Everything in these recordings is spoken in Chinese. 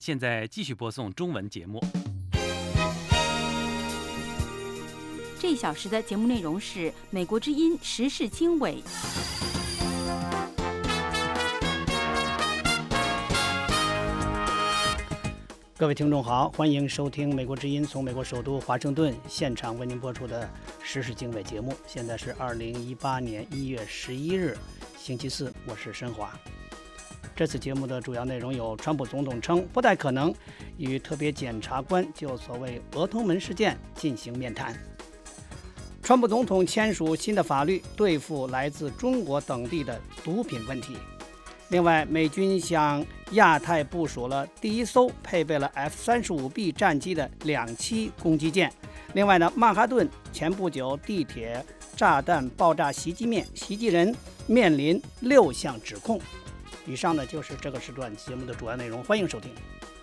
现在继续播送中文节目。 这一小时的节目内容是美国之音时事经纬。 各位听众好，欢迎收听美国之音从美国首都华盛顿现场为您播出的时事经纬节目。现在是2018年1月11日星期四，我是申华。这次节目的主要内容有：川普总统称不太可能与特别检察官就所谓俄通门事件进行面谈；川普总统签署新的法律对付来自中国等地的毒品问题；另外，美军向亚太部署了第一艘配备了 F-35B 战机的2栖攻击舰；另外呢，曼哈顿前不久地铁炸弹爆炸袭击人面临6项指控。以上呢就是这个时段节目的主要内容，欢迎收听。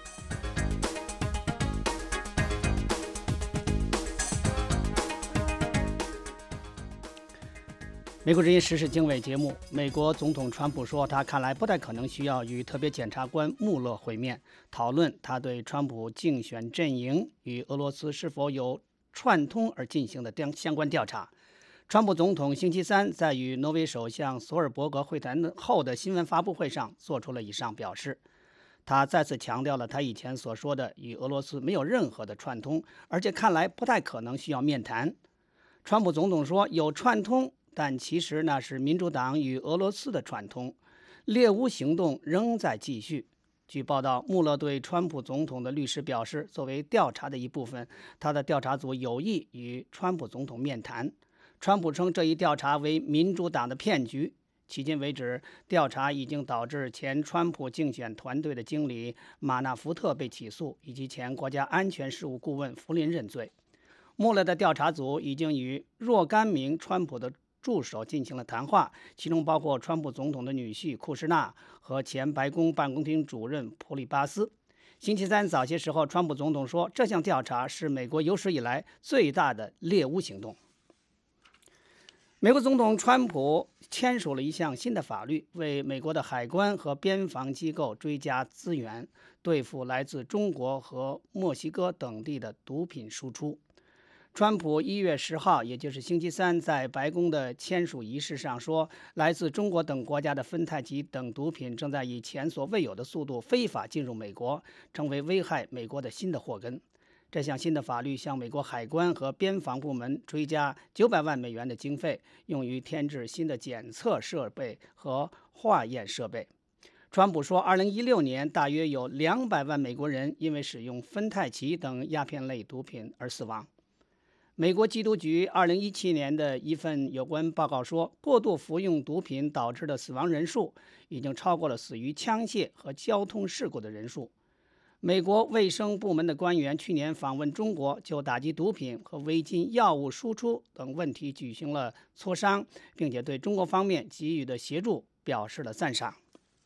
美国之音时事经纬节目，美国总统川普说，他看来不太可能需要与特别检察官穆勒会面，讨论他对川普竞选阵营与俄罗斯是否有串通而进行的相关调查。川普总统星期三在与挪威首相索尔伯格会谈后的新闻发布会上做出了以上表示。他再次强调了他以前所说的与俄罗斯没有任何的串通，而且看来不太可能需要面谈。川普总统说有串通，但其实那是民主党与俄罗斯的串通，猎巫行动仍在继续。据报道，穆勒对川普总统的律师表示，作为调查的一部分，他的调查组有意与川普总统面谈。川普称这一调查为民主党的骗局。迄今为止，调查已经导致前川普竞选团队的经理马纳福特被起诉，以及前国家安全事务顾问弗林认罪。穆勒的调查组已经与若干名川普的助手进行了谈话，其中包括川普总统的女婿库什纳和前白宫办公厅主任普里巴斯。星期三早些时候，川普总统说，这项调查是美国有史以来最大的猎巫行动。美国总统川普签署了一项新的法律，为美国的海关和边防机构追加资源，对付来自中国和墨西哥等地的毒品输出。川普1月10号，也就是星期三，在白宫的签署仪式上说，来自中国等国家的芬太奇等毒品正在以前所未有的速度非法进入美国，成为危害美国的新的祸根。这项新的法律向美国海关和边防部门追加900万美元的经费，用于添置新的检测设备和化验设备。川普说，2016年大约有200万美国人因为使用芬太奇等鸦片类毒品而死亡。美国缉毒局2017年的一份有关报告说，过度服用毒品导致的死亡人数已经超过了死于枪械和交通事故的人数。美国卫生部门的官员去年访问中国，就打击毒品和违禁药物输出等问题举行了磋商，并且对中国方面给予的协助表示了赞赏。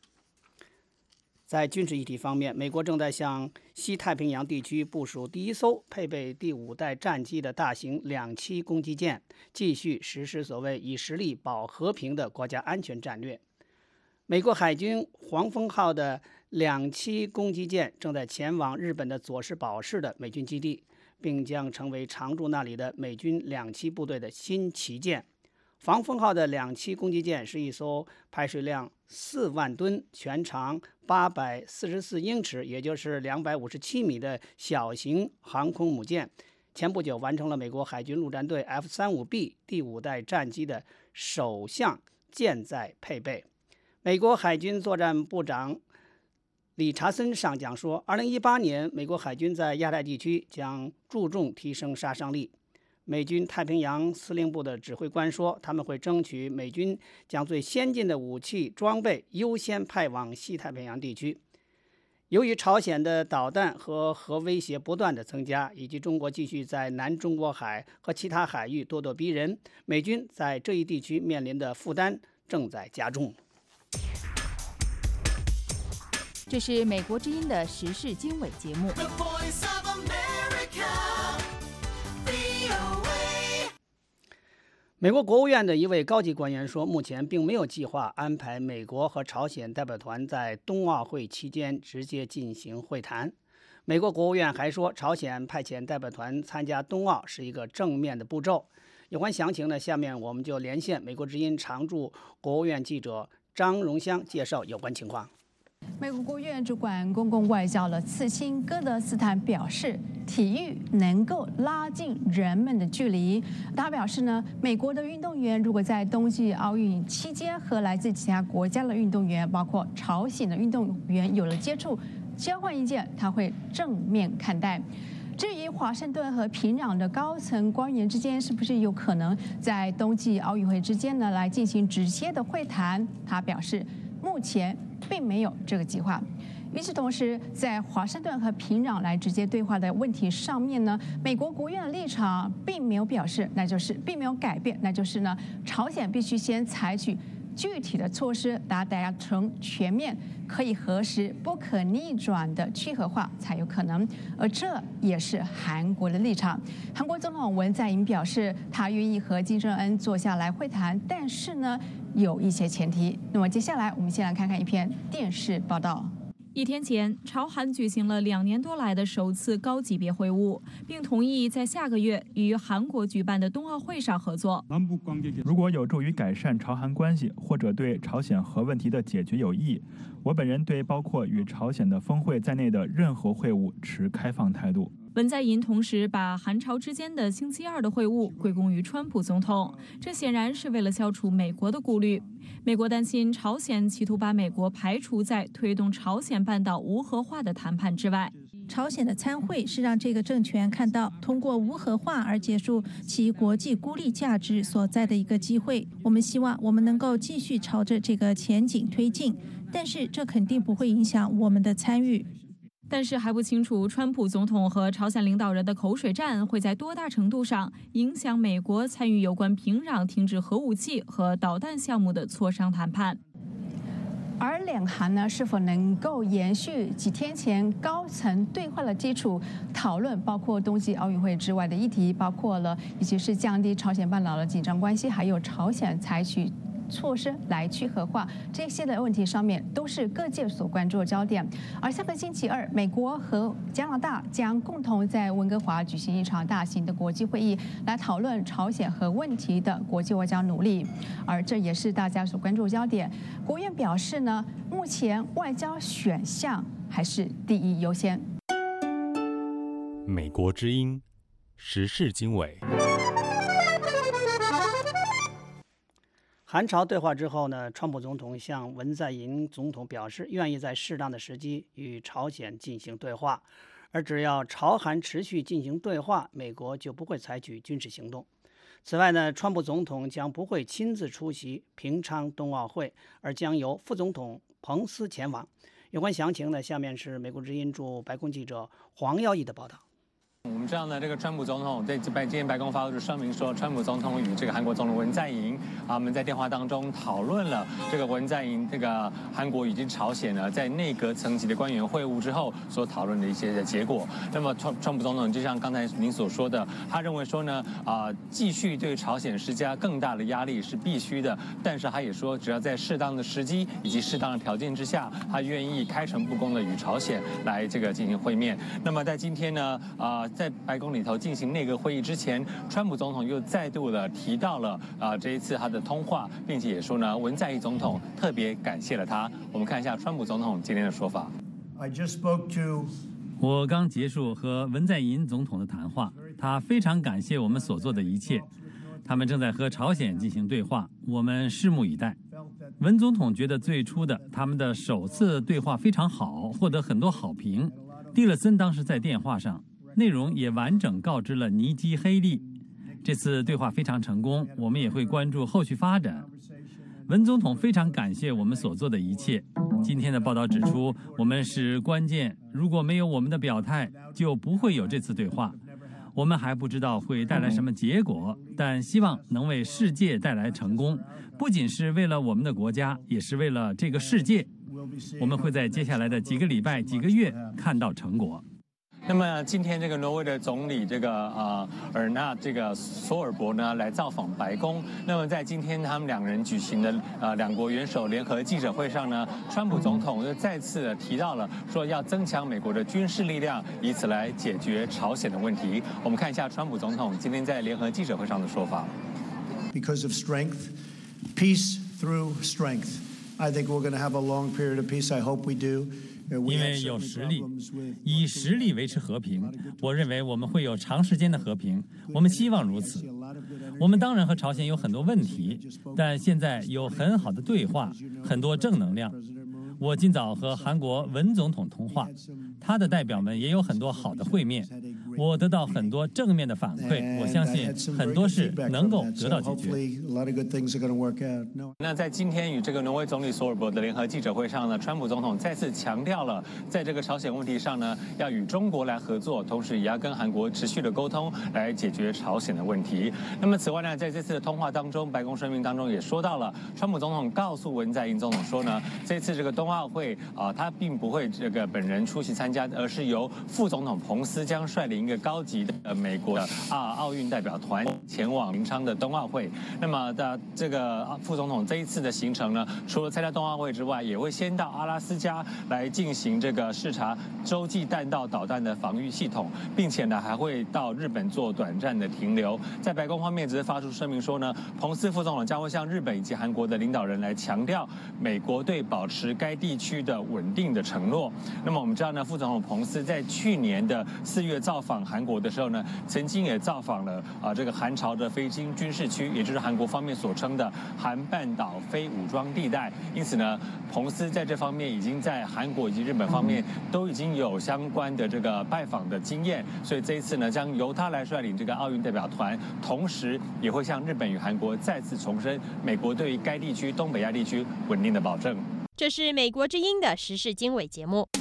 在军事议题方面，美国正在向西太平洋地区部署第一艘配备第5代战机的大型2栖攻击舰，继续实施所谓以实力保和平的国家安全战略。美国海军黄蜂号的2栖攻击舰正在前往日本的佐世保市的美军基地，并将成为常驻那里的美军2栖部队的新旗舰。黄蜂号的2栖攻击舰是一艘排水量4万吨、全长844英尺，也就是257米的小型航空母舰。前不久完成了美国海军陆战队 F-35B 第5代战机的首项舰载配备。美国海军作战部长理查森上将说，2018年美国海军在亚太地区将注重提升杀伤力。美军太平洋司令部的指挥官说，他们会争取美军将最先进的武器装备优先派往西太平洋地区。由于朝鲜的导弹和核威胁不断的增加，以及中国继续在南中国海和其他海域咄咄逼人，美军在这一地区面临的负担正在加重。 这是美国之音的时事经纬节目。 美国国务院的一位高级官员说，目前并没有计划安排美国和朝鲜代表团在冬奥会期间直接进行会谈。美国国务院还说，朝鲜派遣代表团参加冬奥是一个正面的步骤。有关详情呢，下面我们就连线美国之音常驻国务院记者张荣香介绍有关情况。 美国国务院主管公共外交的次卿戈德斯坦表示，体育能够拉近人们的距离。他表示呢，美国的运动员如果在冬季奥运期间和来自其他国家的运动员，包括朝鲜的运动员有了接触，交换意见，他会正面看待。至于华盛顿和平壤的高层官员之间是不是有可能在冬季奥运会之间呢来进行直接的会谈，他表示目前并没有这个计划。与此同时，在华盛顿和平壤来直接对话的问题上面呢，美国国务院的立场并没有表示，并没有改变，那就是呢，朝鲜必须先采取具体的措施，达成全面、可以核实、不可逆转的去核化才有可能，而这也是韩国的立场。韩国总统文在寅表示，他愿意和金正恩坐下来会谈，但是呢，有一些前提。那么接下来我们先来看看一篇电视报道。 1天前，朝韩举行了2年多来的首次高级别会晤，并同意在下个月与韩国举办的冬奥会上合作。 如果有助于改善朝韩关系，或者对朝鲜核问题的解决有益，我本人对包括与朝鲜的峰会在内的任何会晤持开放态度。 文在寅同时把韩朝之间的星期二的会晤归功于川普总统，这显然是为了消除美国的顾虑。美国担心朝鲜企图把美国排除在推动朝鲜半岛无核化的谈判之外。 朝鲜的参会是让这个政权看到通过无核化而结束其国际孤立价值所在的一个机会。我们希望我们能够继续朝着这个前景推进，但是这肯定不会影响我们的参与。 但是还不清楚川普总统和朝鲜领导人的口水战会在多大程度上影响美国参与有关平壤停止核武器和导弹项目的磋商谈判。 而两韩呢，是否能够延续几天前高层对话的基础，讨论包括冬季奥运会之外的议题，包括了以及是降低朝鲜半岛的紧张关系，还有朝鲜采取措施来去核化，这些的问题上面都是各界所关注的焦点。而下个星期二，美国和加拿大将共同在温哥华举行一场大型的国际会议，来讨论朝鲜核问题的国际外交努力。而这也是大家所关注的焦点。国务院表示呢，目前外交选项还是第一优先。 美国之音，时事经纬。 韩朝对话之后呢，川普总统向文在寅总统表示，愿意在适当的时机与朝鲜进行对话，而只要朝韩持续进行对话，美国就不会采取军事行动。此外呢，川普总统将不会亲自出席平昌冬奥会，而将由副总统彭斯前往。有关详情呢，下面是美国之音驻白宫记者黄耀义的报道。 我们知道呢，这个川普总统在今天白宫发布声明说，川普总统与这个韩国总统文在寅他们在电话当中讨论了这个文在寅这个韩国以及朝鲜呢在内阁层级的官员会晤之后所讨论的一些的结果。那么川普总统就像刚才您所说的，他认为说呢继续对朝鲜施加更大的压力是必须的，但是他也说，只要在适当的时机以及适当的条件之下，他愿意开诚布公的与朝鲜来这个进行会面。那么在今天呢在白宫里头进行内阁会议之前，川普总统又再度的提到了这一次他的通话，并且也说呢，文在寅总统特别感谢了他。我们看一下川普总统今天的说法。 我刚结束和文在寅总统的谈话，他非常感谢我们所做的一切。他们正在和朝鲜进行对话，我们拭目以待。文总统觉得最初的他们的首次对话非常好，获得很多好评。蒂勒森当时在电话上，内容也完整告知了尼基·黑利。这次对话非常成功，我们也会关注后续发展。文总统非常感谢我们所做的一切。今天的报道指出，我们是关键，如果没有我们的表态，就不会有这次对话。我们还不知道会带来什么结果，但希望能为世界带来成功，不仅是为了我们的国家，也是为了这个世界。我们会在接下来的几个礼拜、几个月看到成果。 那么今天这个挪威的总理尔纳索尔伯呢来造访白宫。那么在今天他们两人举行的两国元首联合记者会上呢，川普总统又再次提到了说要增强美国的军事力量，以此来解决朝鲜的问题。我们看一下川普总统今天在联合记者会上的说法。 Because of strength, peace through strength. I think we're going to have a long period of peace. I hope we do. 因为有实力，以实力维持和平，我认为我们会有长时间的和平，我们希望如此。我们当然和朝鲜有很多问题，但现在有很好的对话，很多正能量。我今早和韩国文总统通话，他的代表们也有很多好的会面，我得到很多正面的反馈，我相信很多事能够得到解决。 那在今天与这个挪威总理索尔伯的联合记者会上呢，川普总统再次强调了，在这个朝鲜问题上呢，要与中国来合作，同时也要跟韩国持续的沟通，来解决朝鲜的问题。那么此外呢，在这次的通话当中，白宫声明当中也说到了，川普总统告诉文在寅总统说呢，这次这个冬奥会他并不会本人出席参加，而是由副总统彭斯将率领一个高级的美国的奥运代表团前往平昌的冬奥会。那么这个副总统这一次的行程呢，除了参加冬奥会之外，也会先到阿拉斯加来进行这个视察洲际弹道导弹的防御系统，并且呢还会到日本做短暂的停留。在白宫方面只是发出声明说呢，彭斯副总统将会向日本以及韩国的领导人来强调美国对保持该地区的稳定的承诺。那么我们知道呢，副总统彭斯在去年的4月造访韩国的时候呢，曾经也造访了这个韩朝的非军事区，也就是韩国方面所称的韩半岛非武装地带。因此呢，彭斯在这方面已经在韩国以及日本方面都已经有相关的这个拜访的经验，所以这一次呢，将由他来率领这个奥运代表团，同时也会向日本与韩国再次重申美国对于该地区东北亚地区稳定的保证。 这是美国之音的时事经纬节目。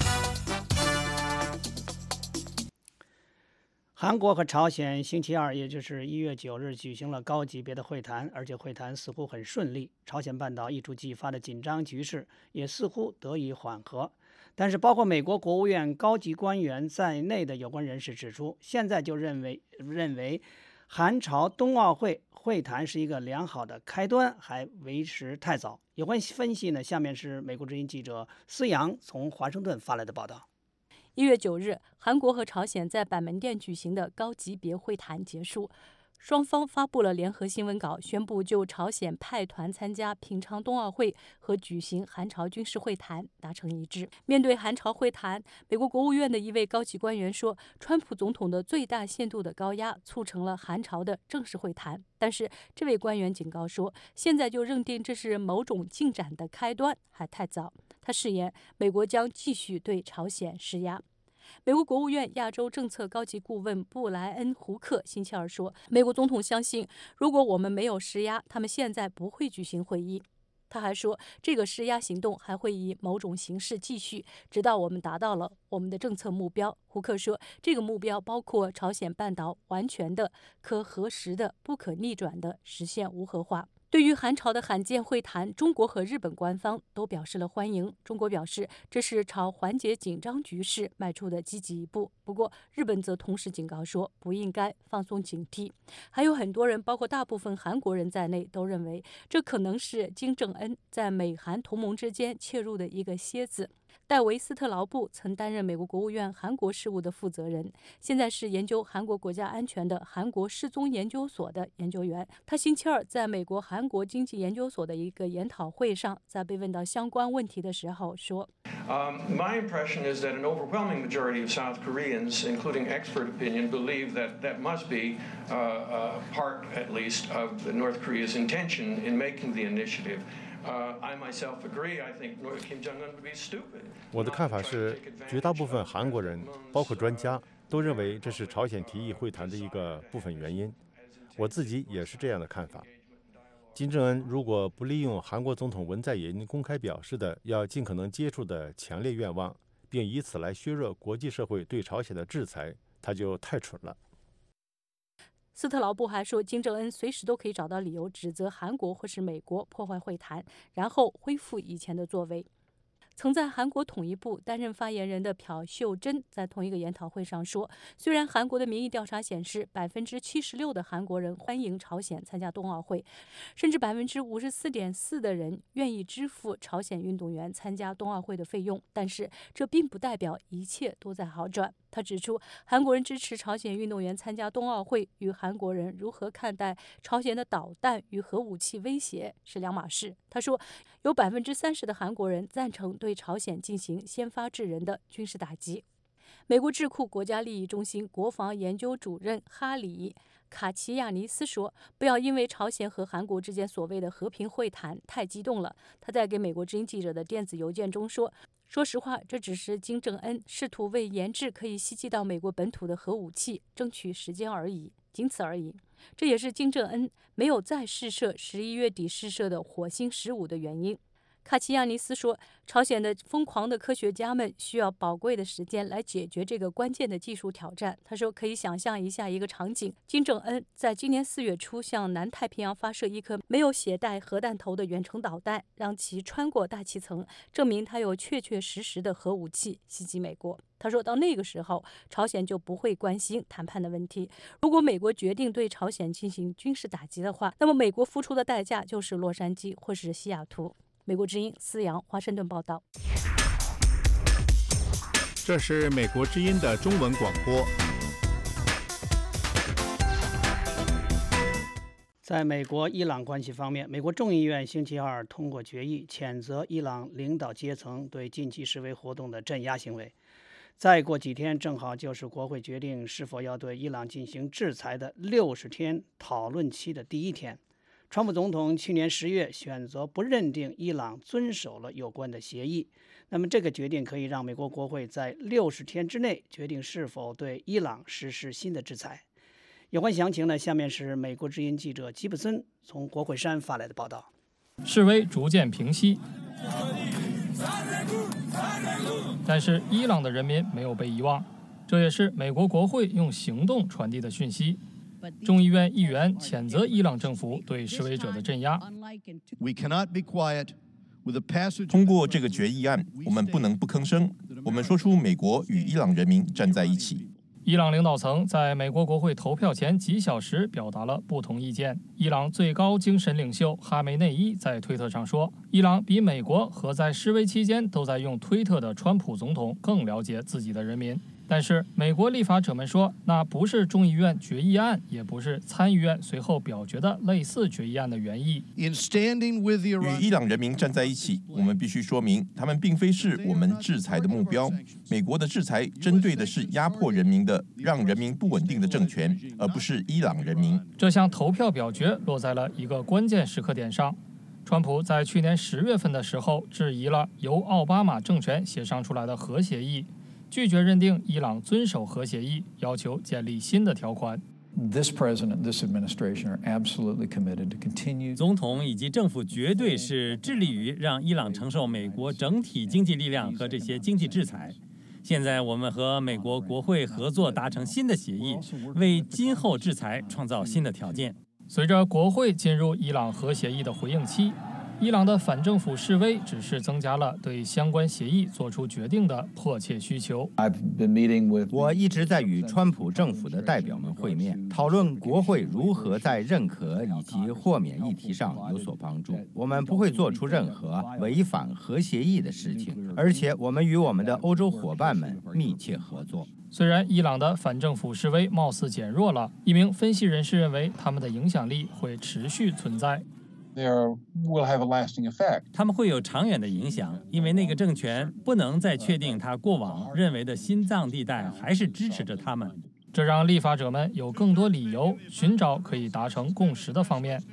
韩国和朝鲜星期二，也就是1月9日举行了高级别的会谈，而且会谈似乎很顺利。朝鲜半岛一触即发的紧张局势也似乎得以缓和。但是，包括美国国务院高级官员在内的有关人士指出，现在就认为韩朝冬奥会会谈是一个良好的开端，还为时太早。有关分析呢，下面是美国之音记者思阳从华盛顿发来的报道。 1月9日，韩国和朝鲜在板门店举行的高级别会谈结束，双方发布了联合新闻稿，宣布就朝鲜派团参加平昌冬奥会和举行韩朝军事会谈达成一致。面对韩朝会谈，美国国务院的一位高级官员说，川普总统的最大限度的高压促成了韩朝的正式会谈。但是这位官员警告说，现在就认定这是某种进展的开端还太早。他誓言，美国将继续对朝鲜施压。美国国务院亚洲政策高级顾问布莱恩·胡克星期二说，美国总统相信，如果我们没有施压，他们现在不会举行会议。他还说，这个施压行动还会以某种形式继续，直到我们达到了我们的政策目标。胡克说，这个目标包括朝鲜半岛完全的、可核实的、不可逆转的实现无核化。对于韩朝的罕见会谈，中国和日本官方都表示了欢迎。中国表示，这是朝缓解紧张局势迈出的积极一步。不过，日本则同时警告说，不应该放松警惕。还有很多人，包括大部分韩国人在内，都认为这可能是金正恩在美韩同盟之间切入的一个楔子。戴维斯特劳布曾担任美国国务院韩国事务的负责人，现在是研究韩国国家安全的韩国失踪研究所的研究员。他星期二在美国韩国经济研究所的一个研讨会上，在被问到相关问题的时候说 ：“My impression is that an overwhelming majority of South Koreans, including expert opinion, believe that must be part, at least, of North Korea's intention in making the initiative.” I myself agree. I think Kim Jong-un would be stupid. 我的看法是，绝大部分韩国人，包括专家，都认为这是朝鲜提议会谈的一个部分原因。我自己也是这样的看法。金正恩如果不利用韩国总统文在寅公开表示的要尽可能接触的强烈愿望，并以此来削弱国际社会对朝鲜的制裁，他就太蠢了。 斯特劳布还说，金正恩随时都可以找到理由指责韩国或是美国破坏会谈，然后恢复以前的作为。 曾在韩国统一部担任发言人的朴秀珍在同一个研讨会上说，虽然韩国的民意调查显示76%的韩国人欢迎朝鲜参加冬奥会，甚至54.4%的人愿意支付朝鲜运动员参加冬奥会的费用，但是这并不代表一切都在好转。他指出，韩国人支持朝鲜运动员参加冬奥会与韩国人如何看待朝鲜的导弹与核武器威胁是两码事。他说，有30%的韩国人赞成对朝鲜进行先发制人的军事打击。美国智库国家利益中心国防研究主任哈里卡奇亚尼斯说，不要因为朝鲜和韩国之间所谓的和平会谈太激动了。他在给美国之音记者的电子邮件中说，说实话，这只是金正恩试图为研制可以袭击到美国本土的核武器争取时间而已，仅此而已。这也是金正恩没有再试射11月底试射的火星15的原因。卡奇亚尼斯说，朝鲜的疯狂的科学家们需要宝贵的时间来解决这个关键的技术挑战。他说，可以想象一下一个场景，金正恩在今年4月初向南太平洋发射一颗没有携带核弹头的远程导弹，让其穿过大气层，证明他有确确实实的核武器袭击美国。他说，到那个时候，朝鲜就不会关心谈判的问题。如果美国决定对朝鲜进行军事打击的话，那么美国付出的代价就是洛杉矶或是西雅图。美国之音思阳华盛顿报道。 这是美国之音的中文广播。 在美国伊朗关系方面，美国众议院星期二通过决议，谴责伊朗领导阶层对近期示威活动的镇压行为。再过几天，正好就是国会决定是否要对伊朗进行制裁的60天讨论期的第一天。川普总统去年10月选择不认定伊朗遵守了有关的协议，那么这个决定可以让美国国会在60天之内决定是否对伊朗实施新的制裁。有关详情呢，下面是美国之音记者吉普森从国会山发来的报道。 示威逐渐平息，但是伊朗的人民没有被遗忘，这也是美国国会用行动传递的讯息。众议院议员谴责伊朗政府对示威者的镇压。 通过这个决议案，我们不能不吭声。我们说出美国与伊朗人民站在一起。 伊朗领导层在美国国会投票前几小时表达了不同意见。伊朗最高精神领袖哈梅内伊在推特上说，伊朗比美国和在示威期间都在用推特的川普总统更了解自己的人民。但是美国立法者们说，那不是众议院决议案，也不是参议院随后表决的类似决议案的原意。 与伊朗人民站在一起，我们必须说明，他们并非是我们制裁的目标。美国的制裁针对的是压迫人民的、让人民不稳定的政权，而不是伊朗人民。 这项投票表决落在了一个关键时刻点上。川普在去年10月份的时候质疑了由奥巴马政权协商出来的核协议，拒绝认定伊朗遵守核协议，要求建立新的条款。 总统以及政府绝对是致力于让伊朗承受美国整体经济力量和这些经济制裁。现在我们和美国国会合作达成新的协议，为今后制裁创造新的条件。 随着国会进入伊朗核协议的回应期，伊朗的反政府示威只是增加了对相关协议做出决定的迫切需求。 我一直在与川普政府的代表们会面，讨论国会如何在认可以及豁免议题上有所帮助。我们不会做出任何违反核协议的事情，而且我们与我们的欧洲伙伴们密切合作。 虽然伊朗的反政府示威貌似减弱了，一名分析人士认为他们的影响力会持续存在。 他们会有长远的影响，因为那个政权不能再确定他过往认为的心脏地带还是支持着他们。 这让立法者们有更多理由寻找可以达成共识的方面。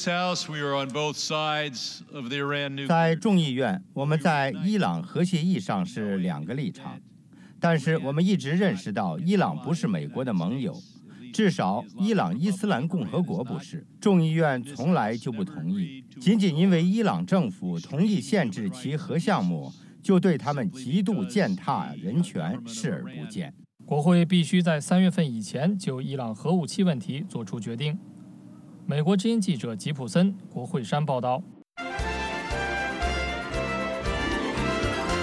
在众议院，我们在伊朗核协议上是2个立场，但是我们一直认识到伊朗不是美国的盟友。至少伊朗伊斯兰共和国不是，众议院从来就不同意。仅仅因为伊朗政府同意限制其核项目，就对他们极度践踏人权视而不见。 国会必须在3月份以前就伊朗核武器问题做出决定。美国之音记者吉普森，国会山报道。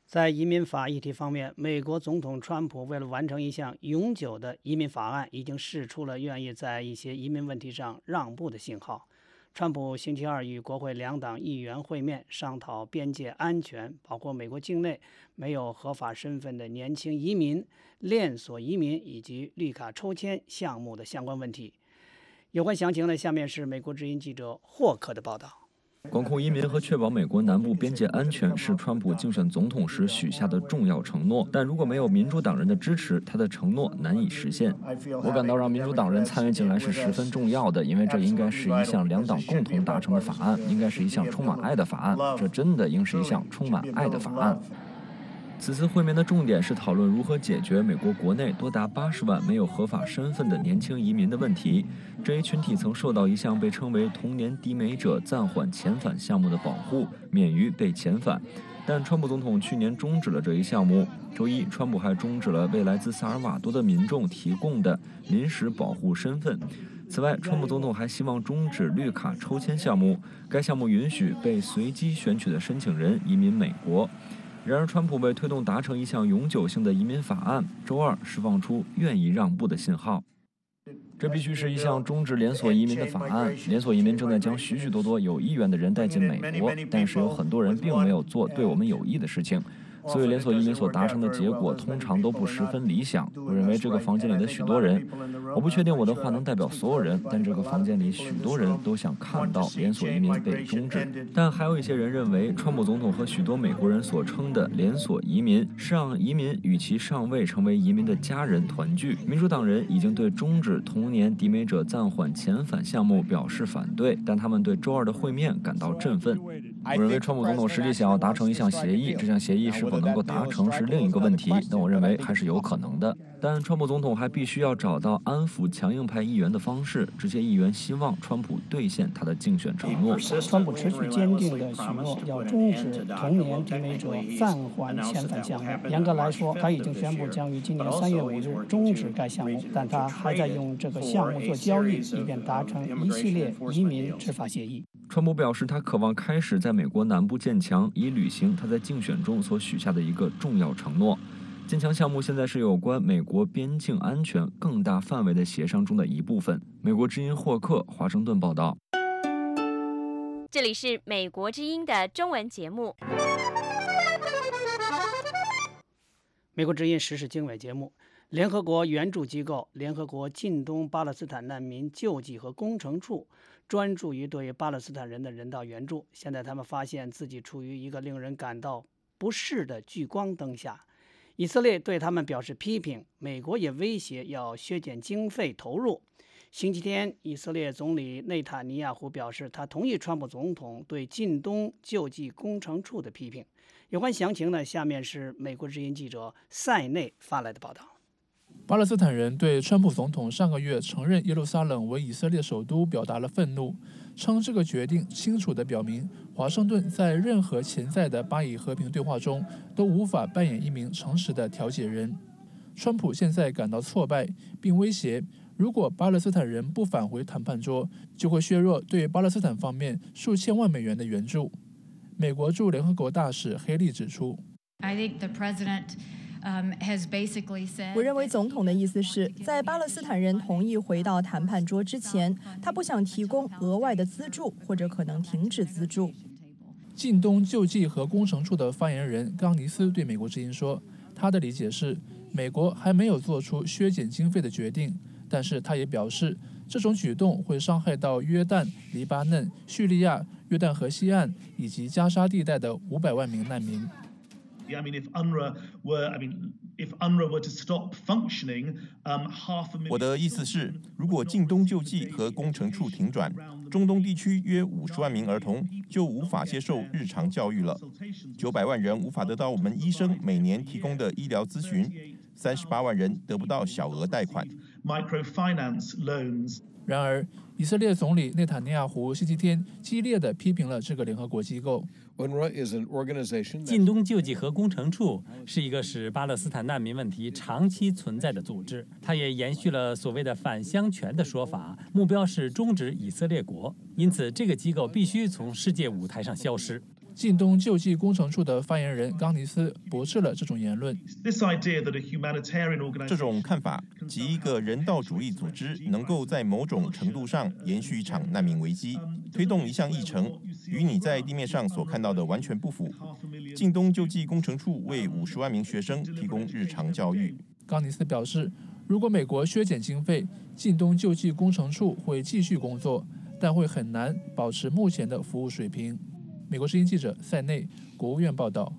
在移民法议题方面，美国总统川普为了完成一项永久的移民法案，已经释出了愿意在一些移民问题上让步的信号。川普星期二与国会两党议员会面，商讨边界安全，包括美国境内没有合法身份的年轻移民、链锁移民以及绿卡抽签项目的相关问题。有关详情呢，下面是美国之音记者霍克的报道。 管控移民和确保美国南部边界安全是川普竞选总统时许下的重要承诺，但如果没有民主党人的支持，他的承诺难以实现。我感到让民主党人参与进来是十分重要的，因为这应该是一项两党共同达成的法案，应该是一项充满爱的法案，这真的应是一项充满爱的法案。此次会面的重点是讨论如何解决美国国内多达80万没有合法身份的年轻移民的问题。这一群体曾受到一项被称为童年抵美者暂缓遣返项目的保护，免于被遣返。但川普总统去年终止了这一项目。周一，川普还终止了为来自萨尔瓦多的民众提供的临时保护身份。此外，川普总统还希望终止绿卡抽签项目，该项目允许被随机选取的申请人移民美国。然而，川普为推动达成一项永久性的移民法案，周二释放出愿意让步的信号。这必须是一项终止连锁移民的法案。连锁移民正在将许许多多有意愿的人带进美国，但是有很多人并没有做对我们有益的事情。所以，连锁移民所达成的结果通常都不十分理想。我认为这个房间里的许多人，我不确定我的话能代表所有人，但这个房间里许多人都想看到连锁移民被终止。但还有一些人认为，川普总统和许多美国人所称的连锁移民是让移民与其尚未成为移民的家人团聚。民主党人已经对终止童年抵美者暂缓遣返项目表示反对，但他们对周二的会面感到振奋。我认为川普总统实际想要达成一项协议，这项协议是否能够达成是另一个问题，但我认为还是有可能的。但川普总统还必须要找到安抚强硬派议员的方式，这些议员希望川普兑现他的竞选承诺。 川普持续坚定地许诺要终止童年抵美者暂缓遣返项目。严格来说，他已经宣布将于今年3月5日终止该项目，但他还在用这个项目做交易，以便达成一系列移民执法协议。 川普表示，他渴望开始在美国南部建墙，以履行他在竞选中所许下的一个重要承诺。建墙项目现在是有关美国边境安全更大范围的协商中的一部分。美国之音霍克，华盛顿报道。 这里是美国之音的中文节目。 美国之音时事经纬节目。联合国援助机构联合国近东巴勒斯坦难民救济和工程处专注于对巴勒斯坦人的人道援助。现在他们发现自己处于一个令人感到不适的聚光灯下。以色列对他们表示批评，美国也威胁要削减经费投入。星期天，以色列总理内塔尼亚胡表示，他同意川普总统对近东救济工程处的批评。有关详情呢，下面是美国之音记者塞内发来的报道。 巴勒斯坦人对川普总统上个月承认耶路撒冷为以色列首都表达了愤怒，称这个决定清楚地表明，华盛顿在任何潜在的巴以和平对话中都无法扮演一名诚实的调解人。川普现在感到挫败，并威胁，如果巴勒斯坦人不返回谈判桌，就会削弱对巴勒斯坦方面数千万美元的援助。美国驻联合国大使黑利指出， 我认为总统的意思是在巴勒斯坦人同意回到谈判桌之前，他不想提供额外的资助，或者可能停止资助。 近东救济和工程处的发言人冈尼斯对美国之音说，他的理解是美国还没有做出削减经费的决定，但是他也表示这种举动会伤害到约旦、黎巴嫩、叙利亚、约旦河西岸以及加沙地带的500万名难民。 我的意思是，如果近东救济和工程处停转，中东地区约50万名儿童就无法接受日常教育了，900万人无法得到我们医生每年提供的医疗咨询，38万人得不到小额贷款。 然而，以色列总理内塔尼亚胡星期天激烈地批评了这个联合国机构。 近东救济和工程处是一个使巴勒斯坦难民问题长期存在的组织，它也延续了所谓的返乡权的说法，目标是终止以色列国。因此，这个机构必须从世界舞台上消失。 近东救济工程处的发言人冈尼斯驳斥了这种言论。 这种看法即一个人道主义组织能够在某种程度上延续一场难民危机，推动一项议程，与你在地面上所看到的完全不符。近东救济工程处为50万名学生提供日常教育。 冈尼斯表示，如果美国削减经费，近东救济工程处会继续工作，但会很难保持目前的服务水平。美国之音记者塞内，国务院报道。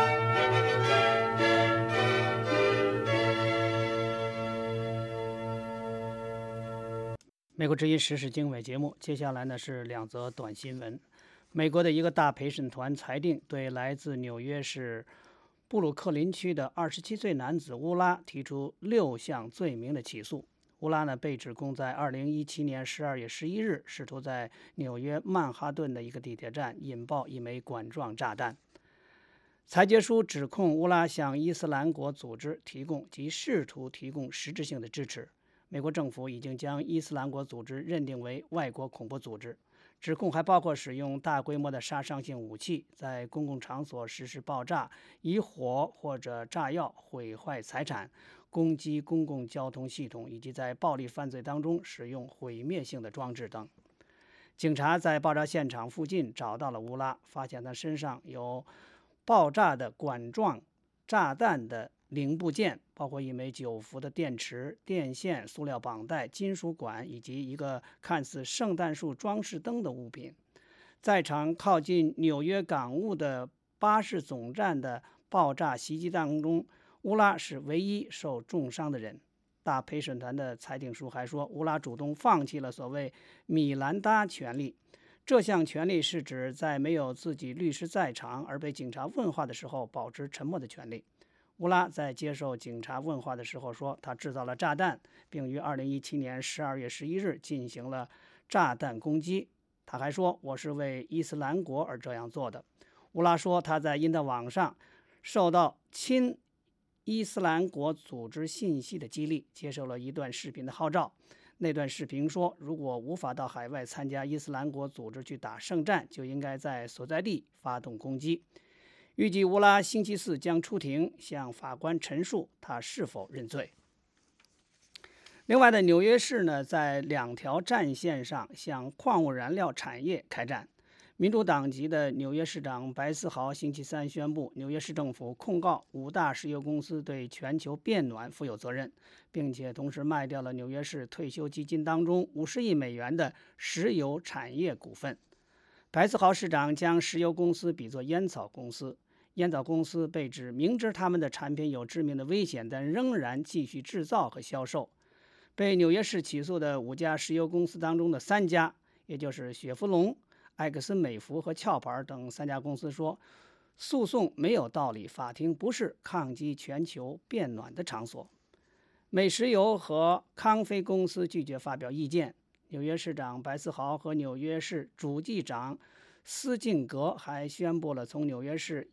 美国之音时事经纬节目，接下来呢是2则短新闻。美国的一个大陪审团裁定对来自纽约市布鲁克林区的27岁男子乌拉提出6项罪名的起诉。乌拉呢被指控在2017年12月11日试图在纽约曼哈顿的一个地铁站引爆一枚管状炸弹。裁决书指控乌拉向伊斯兰国组织提供及试图提供实质性的支持。美国政府已经将伊斯兰国组织认定为外国恐怖组织。指控还包括使用大规模的杀伤性武器，在公共场所实施爆炸，以火或者炸药毁坏财产，攻击公共交通系统，以及在暴力犯罪当中使用毁灭性的装置等。警察在爆炸现场附近找到了乌拉，发现他身上有爆炸的管状炸弹的零部件，包括一枚9伏的电池、电线、塑料绑带、金属管以及一个看似圣诞树装饰灯的物品。在场靠近纽约港务的巴士总站的爆炸袭击当中，乌拉是唯一受重伤的人。大陪审团的裁定书还说，乌拉主动放弃了所谓米兰达权利。这项权利是指在没有自己律师在场而被警察问话的时候保持沉默的权利。乌拉在接受警察问话的时候说，他制造了炸弹，并于2017年12月11日进行了炸弹攻击。他还说，我是为伊斯兰国而这样做的。乌拉说，他在因特网上受到亲伊斯兰国组织信息的激励，接受了一段视频的号召。那段视频说，如果无法到海外参加伊斯兰国组织去打圣战，就应该在所在地发动攻击。预计乌拉星期4将出庭向法官陈述他是否认罪。另外的纽约市呢，在2条战线上向矿物燃料产业开战。民主党籍的纽约市长白思豪星期3宣布，纽约市政府控告5大石油公司对全球变暖负有责任，并且同时卖掉了纽约市退休基金当中50亿美元的石油产业股份。白思豪市长将石油公司比作烟草公司。烟草公司被指明知他们的产品有致命的危险，但仍然继续制造和销售。被纽约市起诉的5家石油公司当中的3家，也就是雪佛龙、埃克森美孚和壳牌等3家公司说，诉讼没有道理，法庭不是抗击全球变暖的场所。美石油和康菲公司拒绝发表意见。纽约市长白思豪和纽约市主计长斯敬格还宣布了从纽约市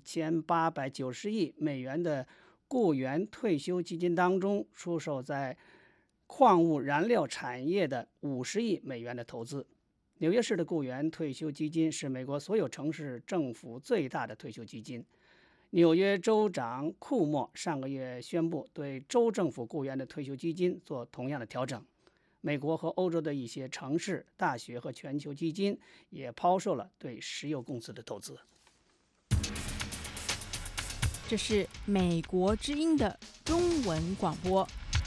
1890亿美元的雇员退休基金当中出售在矿物燃料产业的50亿美元的投资。纽约市的雇员退休基金是美国所有城市政府最大的退休基金。纽约州长库莫上个月宣布对州政府雇员的退休基金做同样的调整。美国和欧洲的一些城市、大学和全球基金也抛售了对石油公司的投资。 这是美国之音的中文广播。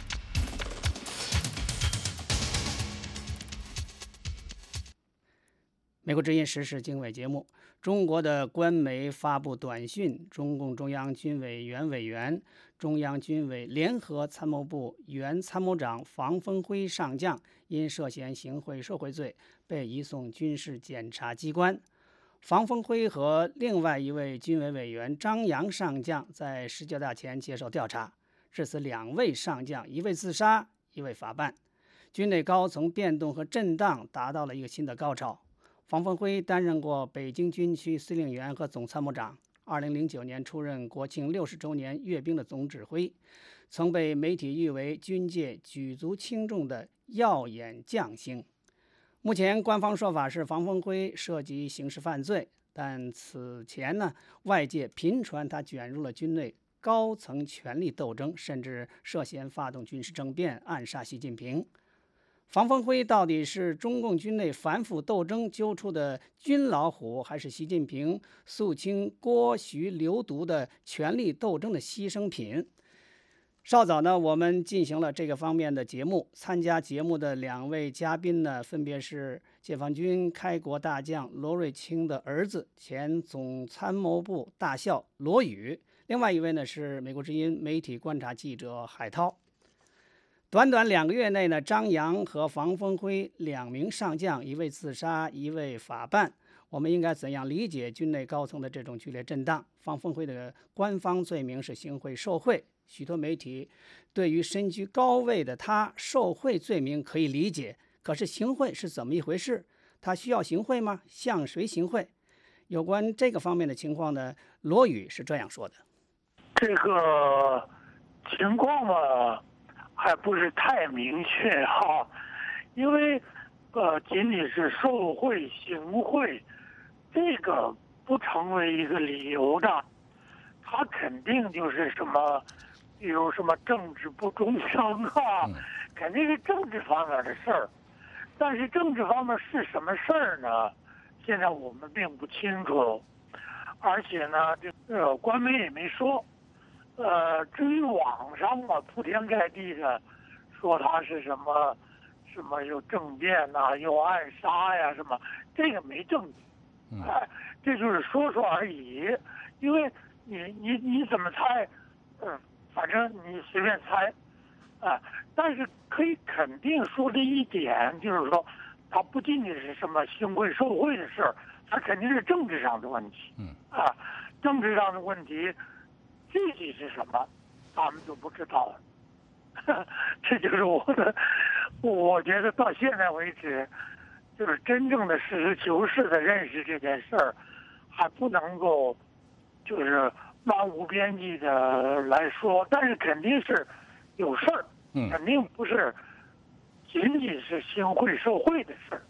美国之音时事经纬节目，中国的官媒发布短讯，中共中央军委原委员、中央军委联合参谋部原参谋长房峰辉上将因涉嫌行贿受贿罪被移送军事检察机关。房峰辉和另外一位军委委员张扬上将在19大前接受调查，至此2位上将，一位自杀，一位法办。军内高层变动和震荡达到了一个新的高潮。房峰辉担任过北京军区司令员和总参谋长，2009年出任国庆60周年阅兵的总指挥，曾被媒体誉为军界举足轻重的耀眼将星。目前官方说法是房峰辉涉及刑事犯罪， 但此前呢，外界频传他卷入了军内高层权力斗争，甚至涉嫌发动军事政变，暗杀习近平。房峰辉到底是中共军内反腐斗争揪出的军老虎，还是习近平肃清郭徐流毒的权力斗争的牺牲品？稍早呢，我们进行了这个方面的节目。参加节目的2位嘉宾呢，分别是解放军开国大将罗瑞卿的儿子，前总参谋部大校罗宇；另外一位呢是美国之音媒体观察记者海涛。短短2个月内呢，张扬和房峰辉2名上将，一位自杀，一位法办。我们应该怎样理解军内高层的这种剧烈震荡？房峰辉的官方罪名是行贿受贿，许多媒体对于身居高位的他受贿罪名可以理解，可是行贿是怎么一回事？他需要行贿吗？向谁行贿？有关这个方面的情况呢，罗宇是这样说的： 这个情况嘛，还不是太明确哈，因为仅仅是受贿行贿，这个不成为一个理由的，他肯定就是什么，比如什么政治不忠诚啊，肯定是政治方面的事儿。但是政治方面是什么事儿呢？现在我们并不清楚，而且呢，官媒也没说。至于网上嘛，铺天盖地的说他是什么有政变呐、有暗杀呀什么，这个没证据，这就是说说而已。因为你怎么猜？反正你随便猜，但是可以肯定说的一点就是说，他不仅仅是什么行贿受贿的事儿，他肯定是政治上的问题。政治上的问题。具体是什么，咱们就不知道了。这就是我觉得到现在为止，就是真正的实事求是的认识这件事儿，还不能够就是漫无边际的来说，但是肯定是有事儿，肯定不是仅仅是行贿受贿的事儿。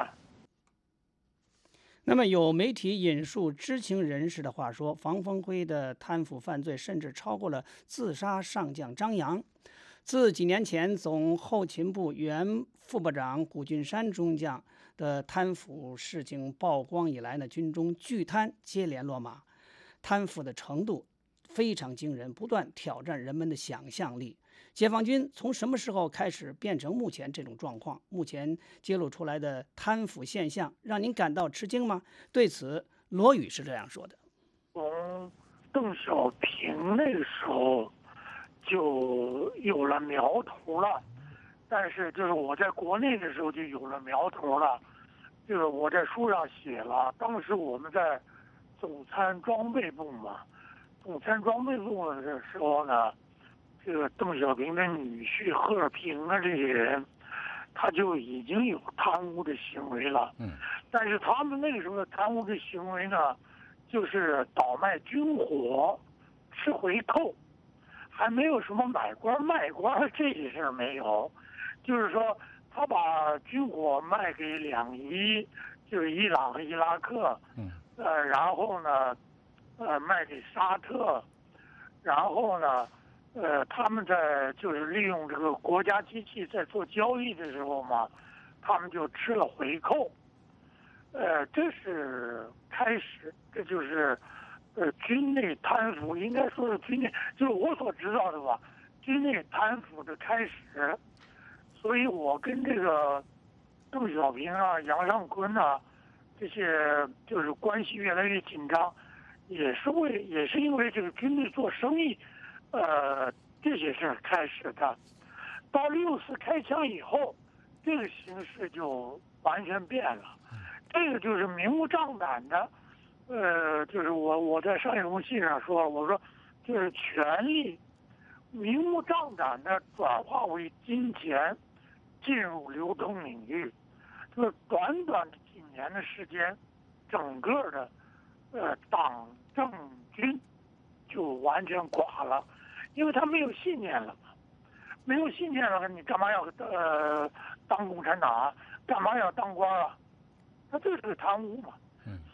那么有媒体引述知情人士的话说，房峰辉的贪腐犯罪甚至超过了自杀上将张扬。自几年前总后勤部原副部长谷俊山中将的贪腐事情曝光以来呢，军中巨贪接连落马，贪腐的程度非常惊人，不断挑战人们的想象力。解放军从什么时候开始变成目前这种状况？目前揭露出来的贪腐现象让您感到吃惊吗？对此，罗宇是这样说的： 从邓小平那个时候就有了苗头了，但是就是我在国内的时候就有了苗头了，就是我在书上写了，当时我们在总参装备部嘛，总参装备部的时候呢，这个邓小平的女婿贺尔平啊，这些人，他就已经有贪污的行为了。但是他们那个时候的贪污的行为呢，就是倒卖军火、吃回扣，还没有什么买官卖官这些事儿没有。就是说，他把军火卖给两伊，就是伊朗和伊拉克，然后呢，卖给沙特，然后呢。他们在就是利用这个国家机器在做交易的时候嘛，他们就吃了回扣。这是开始，这就是军内贪腐，应该说是军内，就是我所知道的吧，军内贪腐的开始。所以我跟这个邓小平啊、杨尚昆啊这些就是关系越来越紧张，也是因为这个军内做生意。这些事儿开始的，到6·4开枪以后，这个形势就完全变了。这个就是明目张胆的，就是我在上一封信上说，我说就是权力明目张胆的转化为金钱，进入流通领域。就是短短的几年的时间，整个的党政军就完全垮了。因为他没有信念了嘛，没有信念了，你干嘛要当共产党啊？干嘛要当官啊？他这是贪污嘛。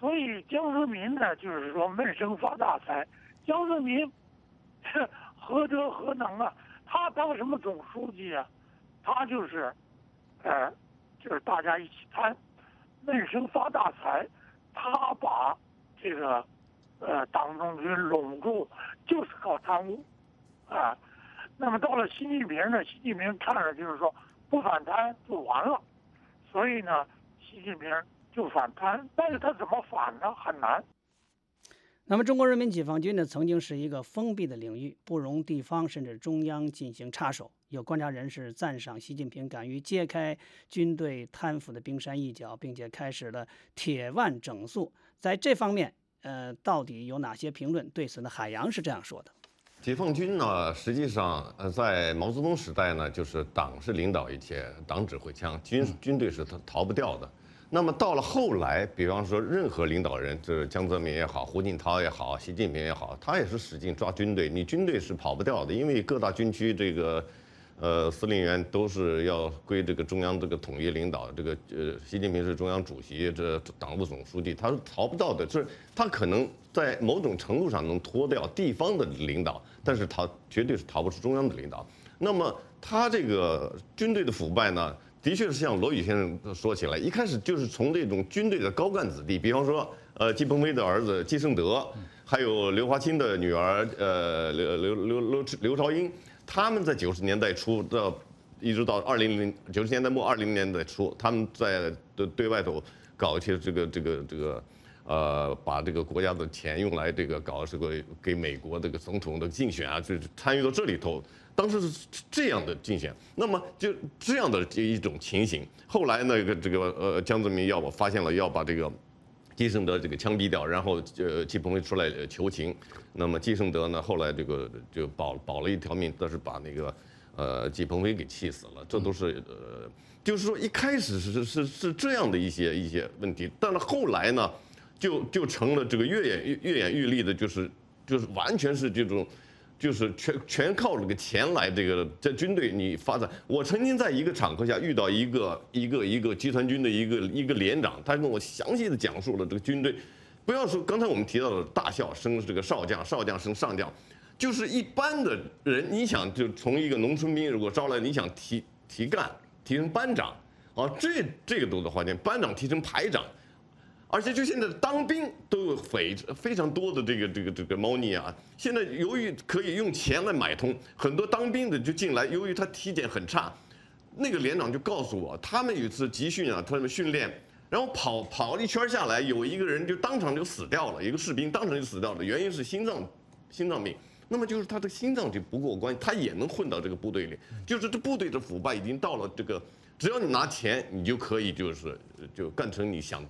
所以江泽民呢，就是说闷声发大财。江泽民何德何能啊？他当什么总书记啊？他就是，就是大家一起贪，闷声发大财。他把这个党中军拢住，就是靠贪污啊。那么到了习近平呢，习近平看着就是说不反贪就完了，所以呢，习近平就反贪，但是他怎么反呢？很难。 那么，中国人民解放军呢，曾经是一个封闭的领域，不容地方甚至中央进行插手。有观察人士赞赏习近平敢于揭开军队贪腐的冰山一角，并且开始了铁腕整肃。在这方面，到底有哪些评论？对此呢，海洋是这样说的： 解放军呢，实际上在毛泽东时代呢，就是党是领导一切，党指挥枪，军队是逃不掉的。那么到了后来，比方说任何领导人，就是江泽民也好，胡锦涛也好，习近平也好，他也是使劲抓军队。你军队是跑不掉的，因为各大军区这个司令员都是要归这个中央这个统一领导。这个习近平是中央主席，这党务总书记，他是逃不掉的。就是他可能在某种程度上能脱掉地方的领导，但是他绝对是逃不出中央的领导。那么他这个军队的腐败呢？的确是像罗宇先生说起来，一开始就是从这种军队的高干子弟，比方说季鹏飞的儿子季胜德，还有刘华清的女儿刘朝英，他们在90年代初到一直到90年代末2000年代初，他们在对外头搞一些这个把这个国家的钱用来这个搞这个给美国这个总统的竞选啊，就参与到这里头。当时是这样的竞选，那么就这样的一种情形。后来呢，江泽民发现了要把这个季胜德这个枪毙掉，然后季鹏飞出来求情。那么季胜德呢，后来这个就保了一条命，但是把那个季鹏飞给气死了。这都是就是说一开始是这样的一些问题，但是后来呢，就成了这个越演愈烈的，就是完全是这种。就是全靠这个钱来在军队你发展。我曾经在一个场合下遇到一个集团军的一个连长，他跟我详细的讲述了这个军队，不要说刚才我们提到的大校升这个少将，少将升上将，就是一般的人，你想就从一个农村兵如果招来，你想提干提成班长啊，这个都得花钱，班长提成排长。而且就现在当兵都有非常多的这个猫腻啊！现在由于可以用钱来买通，很多当兵的就进来，由于他体检很差，那个连长就告诉我，他们有一次集训啊，他们训练，然后跑了一圈下来，有一个人就当场就死掉了，一个士兵当场就死掉了，原因是心脏病。那么就是他的心脏就不过关，他也能混到这个部队里，就是这部队的腐败已经到了这个，只要你拿钱，你就可以就干成你想。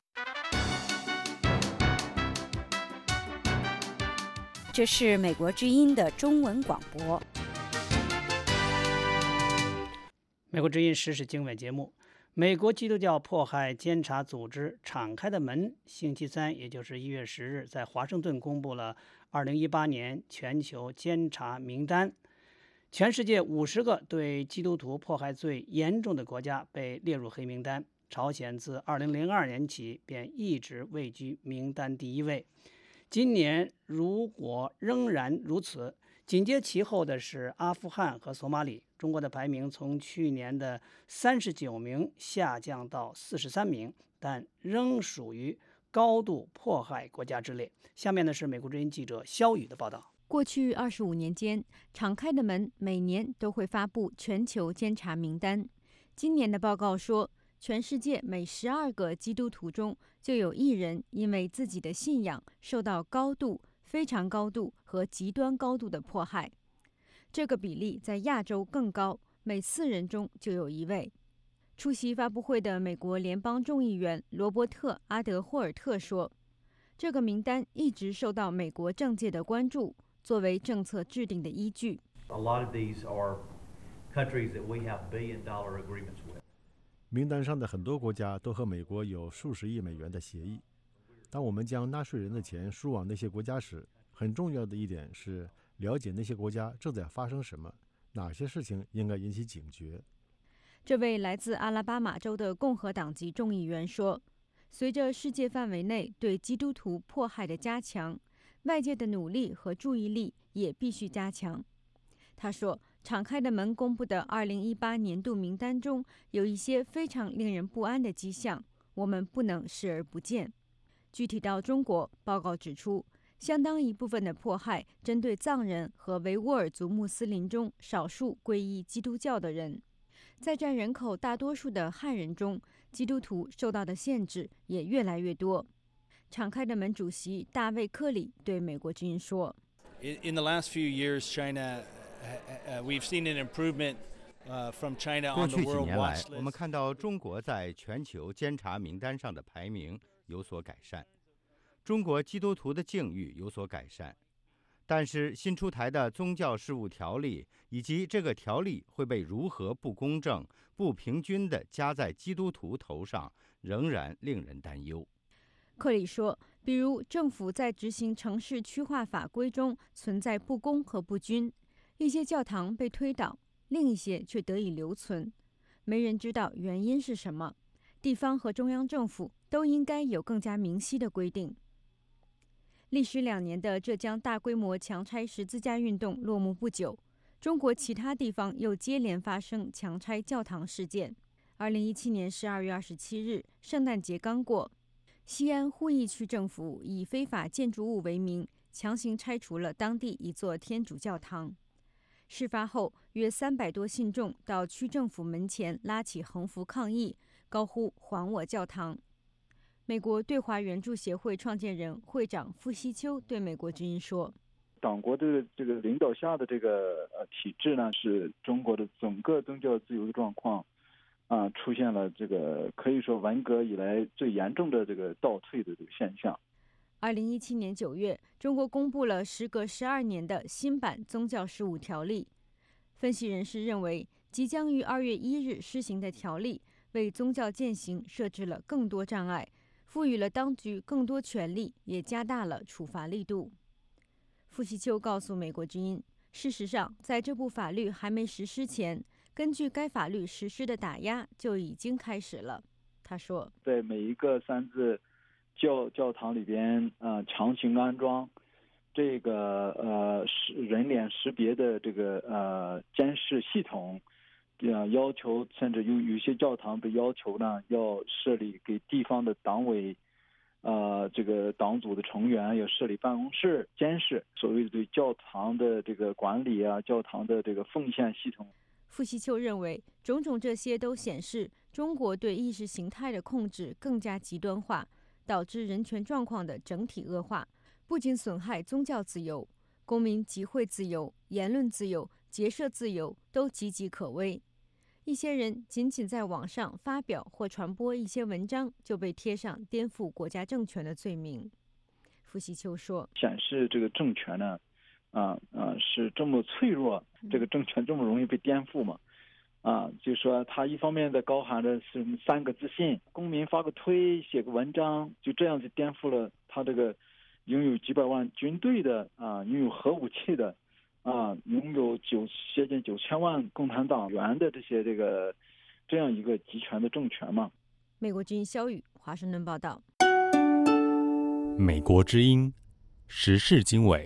这是美国之音的中文广播。 美国之音时事经纬节目，美国基督教迫害监察组织敞开的门星期三，也就是1月10日，在华盛顿公布了2018年全球监察名单。全世界50个对基督徒迫害最严重的国家被列入黑名单。朝鲜自2002年起便一直位居名单第1位。今年如果仍然如此，紧接其后的是阿富汗和索马里。中国的排名从去年的39名下降到43名，但仍属于高度迫害国家之列。下面呢是美国之音记者肖宇的报道。 过去25年间，敞开的门每年都会发布全球监察名单。今年的报告说，全世界每12个基督徒中就有1人因为自己的信仰受到高度、非常高度和极端高度的迫害。这个比例在亚洲更高，每4人中就有1位。出席发布会的美国联邦众议员罗伯特·阿德霍尔特说，这个名单一直受到美国政界的关注，作为政策制定的依据。 A lot of these are countries that we have billion-dollar agreements with. 名单上的很多国家都和美国有数十亿美元的协议。当我们将纳税人的钱输往那些国家时，很重要的一点是了解那些国家正在发生什么，哪些事情应该引起警觉。 这位来自阿拉巴马州的共和党籍众议员说， 随着世界范围内对基督徒迫害的加强，外界的努力和注意力也必须加强。他说，敞开的门公布的2018年度名单中有一些非常令人不安的迹象，我们不能视而不见。具体到中国，报告指出，相当一部分的迫害针对藏人和维吾尔族穆斯林中少数皈依基督教的人。在占人口大多数的汉人中，基督徒受到的限制也越来越多。敞开的门主席大卫·克里对美国之音说 ：“In the last few years, China, we've seen an improvement from China on the world watch list.” 过去几年来，我们看到中国在全球监察名单上的排名有所改善，中国基督徒的境遇有所改善。但是新出台的宗教事务条例以及这个条例会被如何不公正、不平均地加在基督徒头上，仍然令人担忧。 克里说，比如政府在执行城市区划法规中存在不公和不均，一些教堂被推倒，另一些却得以留存，没人知道原因是什么。地方和中央政府都应该有更加明晰的规定。历时2年的浙江大规模强拆十字架运动落幕不久，中国其他地方又接连发生强拆教堂事件。2017年12月27日，圣诞节刚过，西安鄠邑区政府以非法建筑物为名，强行拆除了当地一座天主教堂。事发后，约300多信众到区政府门前拉起横幅抗议，高呼“还我教堂”。美国对华援助协会创建人、会长傅锡秋对美国之音说：“ 党国的这个领导下的这个体制呢，是中国的整个宗教自由的状况出现了这个可以说文革以来最严重的这个倒退的这个现象。” 2017年9月，中国公布了时隔12年的新版宗教事务条例。分析人士认为，即将于2月1日施行的条例为宗教践行设置了更多障碍，赋予了当局更多权力，也加大了处罚力度。傅锡秋告诉美国之音，事实上，在这部法律还没实施前，根据该法律实施的打压就已经开始了。他说， 在每一个三自教堂里边强行安装这个人脸识别的这个监视系统，要求甚至有些教堂被要求呢要设立给地方的党委这个党组的成员要设立办公室监视，所谓对教堂的这个管理教堂的这个奉献系统。 傅锡秋认为，种种这些都显示中国对意识形态的控制更加极端化，导致人权状况的整体恶化，不仅损害宗教自由，公民集会自由、言论自由、结社自由都岌岌可危。一些人仅在网上发表或传播一些文章，就被贴上颠覆国家政权的罪名。傅锡秋说， 显示这个政权呢是这么脆弱，这个政权这么容易被颠覆嘛？就说他一方面在高喊着是3个自信，公民发个推写个文章，就这样就颠覆了他这个拥有几百万军队的拥有核武器的拥有接近9000万共产党员的这样一个集权的政权嘛。 美国之音肖宇华盛顿报道。 美国之音时事经纬。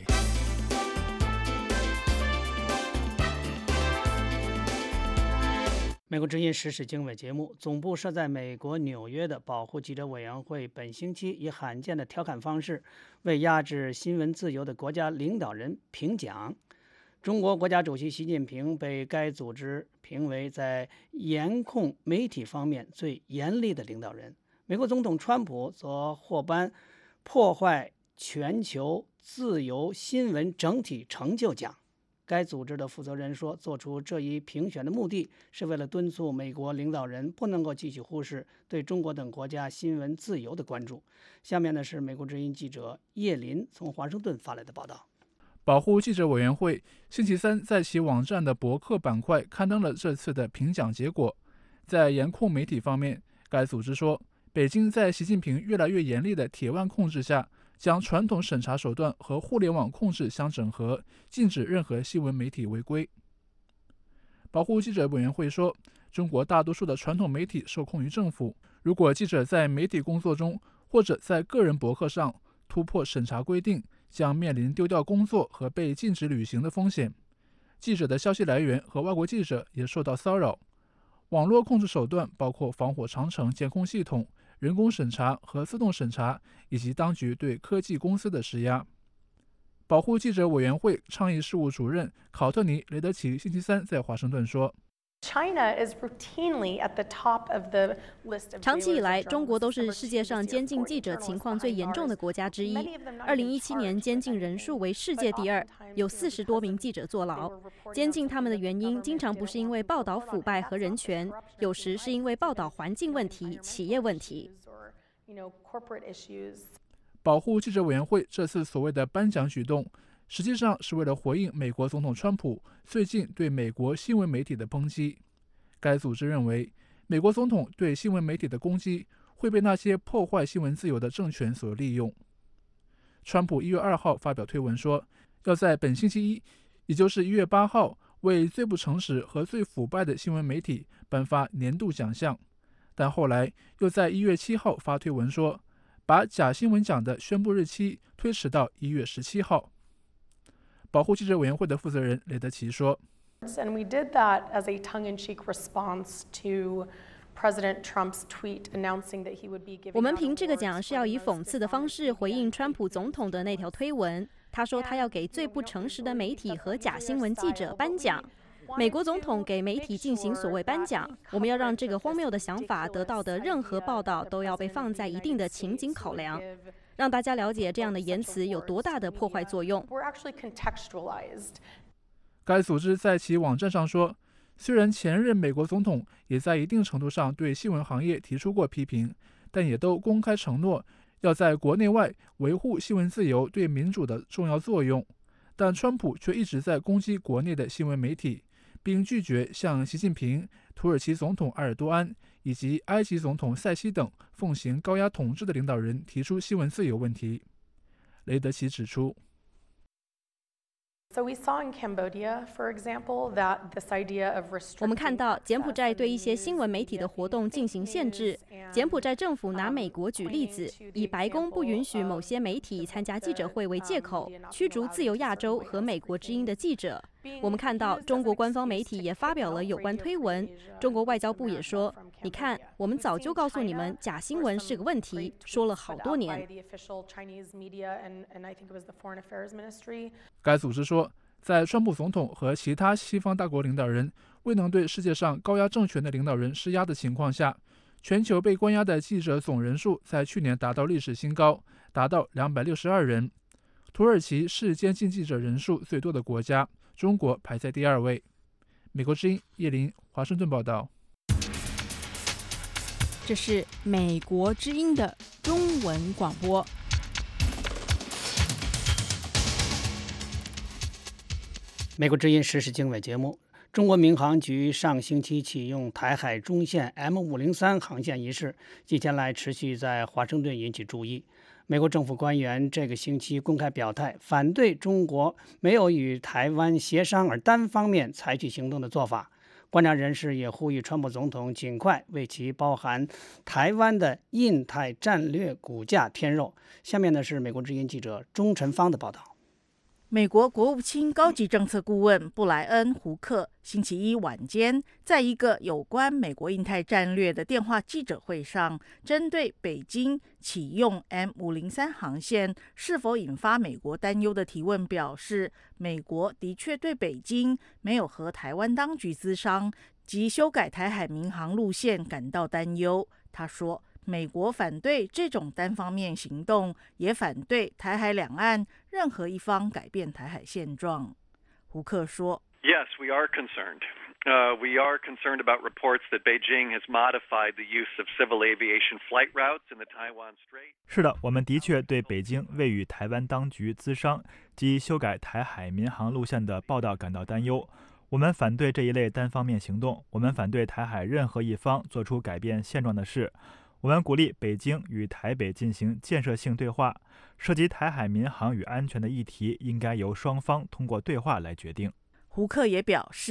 美国之音时事经纬节目总部设在美国纽约的保护记者委员会本星期以罕见的调侃方式为压制新闻自由的国家领导人评奖。中国国家主席习近平被该组织评为在严控媒体方面最严厉的领导人。美国总统川普则获颁破坏全球自由新闻整体成就奖。该组织的负责人说，做出这一评选的目的是为了敦促美国领导人不能够继续忽视对中国等国家新闻自由的关注。下面呢是美国之音记者叶林从华盛顿发来的报道。 保护记者委员会星期三在其网站的博客板块刊登了这次的评奖结果。在严控媒体方面，该组织说，北京在习近平越来越严厉的铁腕控制下，将传统审查手段和互联网控制相整合，禁止任何新闻媒体违规。保护记者委员会说，中国大多数的传统媒体受控于政府， 如果记者在媒体工作中或者在个人博客上突破审查规定，将面临丢掉工作和被禁止旅行的风险。记者的消息来源和外国记者也受到骚扰。网络控制手段包括防火长城监控系统、人工审查和自动审查，以及当局对科技公司的施压。保护记者委员会倡议事务主任考特尼·雷德奇星期三在华盛顿说， 长期以来，中国都是世界上监禁记者情况最严重的国家之一。2017年监禁人数为世界第2，有40多名记者坐牢。监禁他们的原因经常不是因为报道腐败和人权，有时是因为报道环境问题、企业问题。 保护记者委员会这次所谓的颁奖举动，实际上是为了回应美国总统川普最近对美国新闻媒体的抨击。该组织认为，美国总统对新闻媒体的攻击会被那些破坏新闻自由的政权所利用。川普1月2号发表推文说，要在本星期一，也就是1月8号，为最不诚实和最腐败的新闻媒体颁发年度奖项，但后来又在1月7号发推文说，把假新闻奖的宣布日期推迟到1月17号。保护记者委员会的负责人雷德奇说， 我们凭这个奖是要以讽刺的方式回应川普总统的那条推文。他说他要给最不诚实的媒体和假新闻记者颁奖。美国总统给媒体进行所谓颁奖，我们要让这个荒谬的想法得到的任何报道都要被放在一定的情景考量，让大家了解这样的言辞有多大的破坏作用。 该组织在其网站上说，虽然前任美国总统也在一定程度上对新闻行业提出过批评，但也都公开承诺要在国内外维护新闻自由对民主的重要作用。但川普却一直在攻击国内的新闻媒体，并拒绝向习近平、土耳其总统埃尔多安以及埃及总统塞西等奉行高压统治的领导人提出新闻自由问题。雷德奇指出， 我们看到柬埔寨对一些新闻媒体的活动进行限制。柬埔寨政府拿美国举例子，以白宫不允许某些媒体参加记者会为借口，驱逐自由亚洲和美国之音的记者。我们看到中国官方媒体也发表了有关推文，中国外交部也说，你看，我们早就告诉你们假新闻是个问题，说了好多年。 该组织说，在川普总统和其他西方大国领导人未能对世界上高压政权的领导人施压的情况下，全球被关押的记者总人数在去年达到历史新高，达到262人。土耳其是监禁记者人数最多的国家，中国排在第2位。美国之音叶林华盛顿报道。 这是美国之音的中文广播。 美国之音时事经纬节目，中国民航局上星期启用台海中线 M503 航线一事，近天来持续在华盛顿引起注意。美国政府官员这个星期公开表态，反对中国没有与台湾协商而单方面采取行动的做法。观察人士也呼吁川普总统尽快为其包含台湾的印太战略股价添肉。下面呢是美国之音记者钟晨芳的报道。 美国国务卿高级政策顾问布莱恩·胡克星期一晚间在一个有关美国印太战略的电话记者会上，针对北京启用 M503 航线是否引发美国担忧的提问表示，美国的确对北京没有和台湾当局咨商及修改台海民航路线感到担忧。他说，美国反对这种单方面行动，也反对台海两岸任何一方改变台海现状。胡克说 Yes, we are concerned. We are concerned about reports that Beijing has modified the use of civil aviation flight routes in the Taiwan Strait. 是的，我们的确对北京未与台湾当局咨商及修改台海民航路线的报道感到担忧。我们反对这一类单方面行动，我们反对台海任何一方做出改变现状的事。我们鼓励北京与台北进行建设性对话，涉及台海民航与安全的议题应该由双方通过对话来决定。 胡克也表示，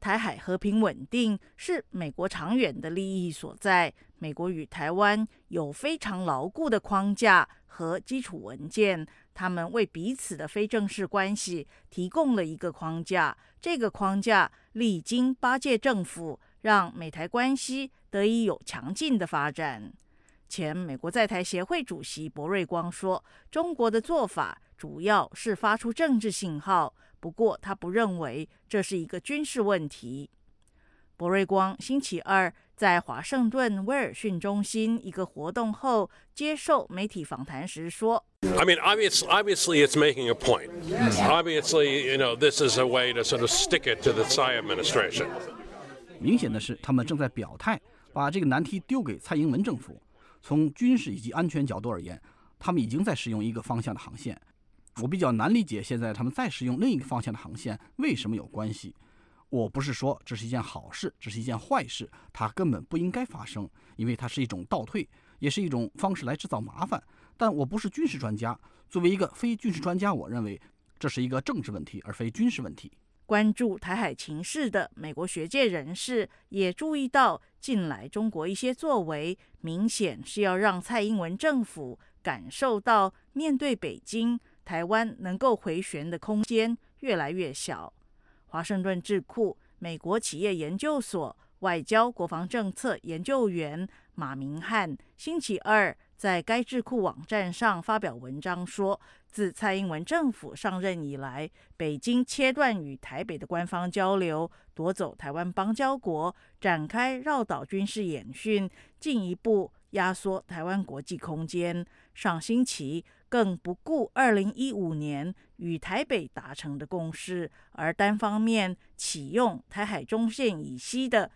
台海和平稳定是美国长远的利益所在。美国与台湾有非常牢固的框架和基础文件，他们为彼此的非正式关系提供了一个框架。这个框架历经8届政府，让美台关系得以有强劲的发展。前美国在台协会主席薄瑞光说，中国的做法主要是发出政治信号，不过他不认为这是一个军事问题。薄瑞光星期二在华盛顿威尔逊中心一个活动后接受媒体访谈时说 I mean, obviously it's making a point. Obviously, this is a way to sort of stick it to the Tsai administration. 明显的是，他们正在表态，把这个难题丢给蔡英文政府。从军事以及安全角度而言，他们已经在使用一个方向的航线。我比较难理解现在他们再使用另一个方向的航线为什么有关系。我不是说这是一件好事，这是一件坏事，它根本不应该发生，因为它是一种倒退，也是一种方式来制造麻烦。但我不是军事专家，作为一个非军事专家，我认为这是一个政治问题，而非军事问题。 关注台海情势的美国学界人士也注意到，近来中国一些作为明显是要让蔡英文政府感受到面对北京，台湾能够回旋的空间越来越小。华盛顿智库美国企业研究所外交国防政策研究员马明翰星期二在该智库网站上发表文章说，自蔡英文政府上任以来，北京切断与台北的官方交流，夺走台湾邦交国，展开绕岛军事演训，进一步压缩台湾国际空间。上星期更不顾2015年与台北达成的共识，而单方面启用台海中线以西的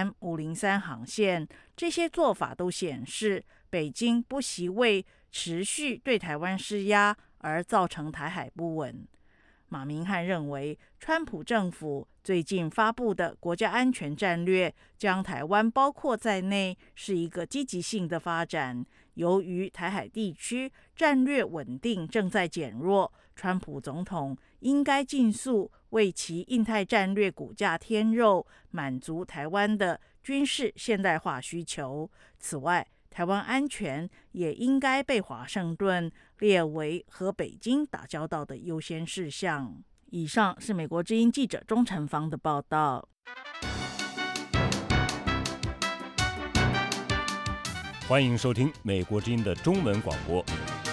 M503 航线。这些做法都显示，北京不惜为持续对台湾施压而造成台海不稳。马明翰认为，川普政府最近发布的国家安全战略将台湾包括在内，是一个积极性的发展。由于台海地区战略稳定正在减弱，川普总统应该尽速为其印太战略骨架添肉，满足台湾的军事现代化需求。此外，台湾安全也应该被华盛顿列为和北京打交道的优先事项。以上是美国之音记者钟成芳的报道。 欢迎收听美国之音的中文广播。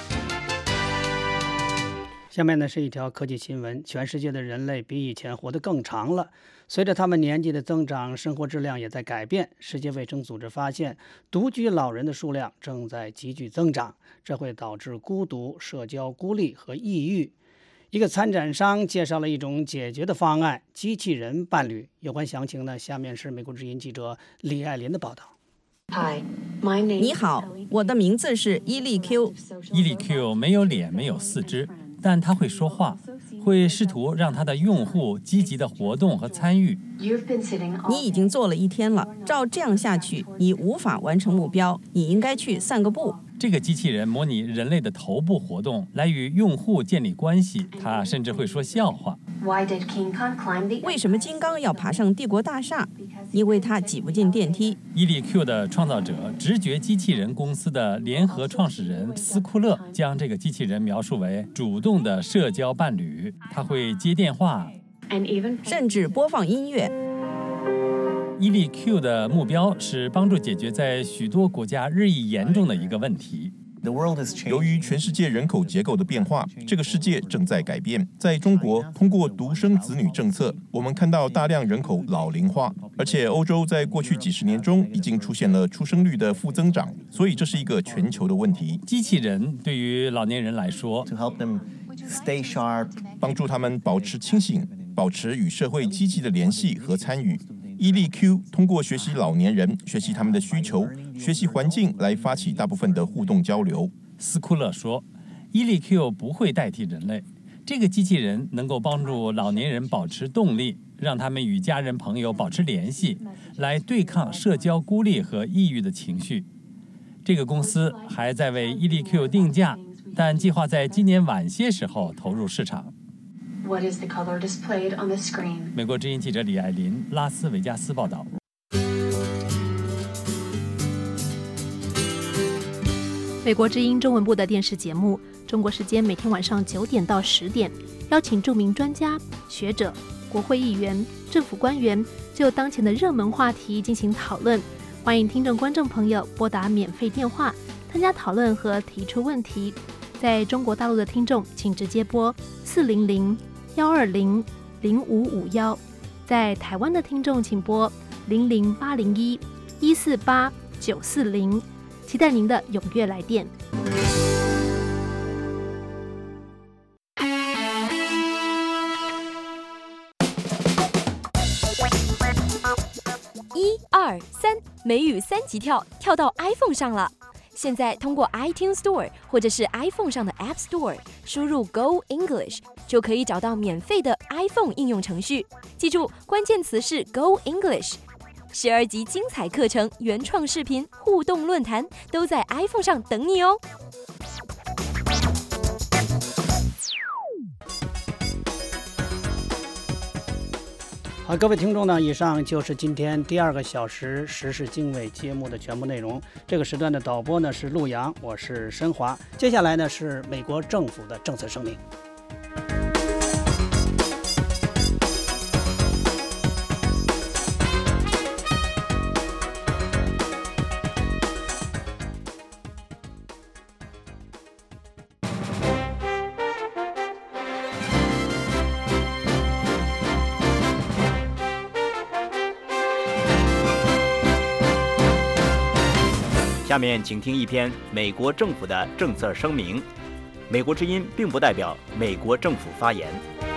下面呢是一条科技新闻。全世界的人类比以前活得更长了，随着他们年纪的增长，生活质量也在改变。世界卫生组织发现，独居老人的数量正在急剧增长，这会导致孤独、社交孤立和抑郁。一个参展商介绍了一种解决的方案——机器人伴侣。有关详情呢，下面是美国之音记者李爱林的报道。 你好，我的名字是伊利 Q。 伊利 Q 没有脸，没有四肢，但他会说话，会试图让他的用户积极的活动和参与。 你已经做了1天了，照这样下去，你无法完成目标。你应该去散个步。 这个机器人模拟人类的头部活动，来与用户建立关系。它甚至会说笑话。 为什么金刚要爬上帝国大厦？因为他挤不进电梯。 伊利 Q 的创造者直觉机器人公司的联合创始人斯库勒将这个机器人描述为主动的社交伴侣。他会接电话， 甚至播放音乐。 伊利 Q 的目标是帮助解决在许多国家日益严重的一个问题。 由于全世界人口结构的变化，这个世界正在改变。在中国，通过独生子女政策，我们看到大量人口老龄化，而且欧洲在过去几十年中已经出现了出生率的负增长，所以这是一个全球的问题。 机器人对于老年人来说， 帮助他们保持清醒，保持与社会积极的联系和参与。伊利 Q 通过学习老年人，学习他们的需求，学习环境来发起大部分的互动交流。 斯库勒说，伊利 Q 不会代替人类，这个机器人能够帮助老年人保持动力，让他们与家人朋友保持联系，来对抗社交孤立和抑郁的情绪。这个公司还在为伊利 Q 定价，但计划在今年晚些时候投入市场。 what is the color displayed on the screen. 美国之音记者李爱林，拉斯维加斯报道。 美国之音中文部的电视节目，中国时间每天晚上9点到10点，邀请著名专家、学者、国会议员、政府官员，就当前的热门话题进行讨论。欢迎听众观众朋友拨打免费电话参加讨论和提出问题。在中国大陆的听众，请直接拨400-120-0551；在台湾的听众，请拨00801-148-940。期待您的踊跃来电。 1、2、3，美语3级跳，跳到 iPhone 上了。现在通过 iTunes Store 或者是 iPhone 上的 App Store 输入 Go English， 就可以找到免费的 iPhone 应用程序。记住，关键词是 Go English。12集精彩课程、原创视频、互动论坛都在 iPhone 上等你哦。 好，各位听众呢，以上就是今天第2个小时时事经纬节目的全部内容。这个时段的导播呢是陆阳，我是申华。接下来呢是美国政府的政策声明。 下面请听一篇美国政府的政策声明。美国之音并不代表美国政府发言。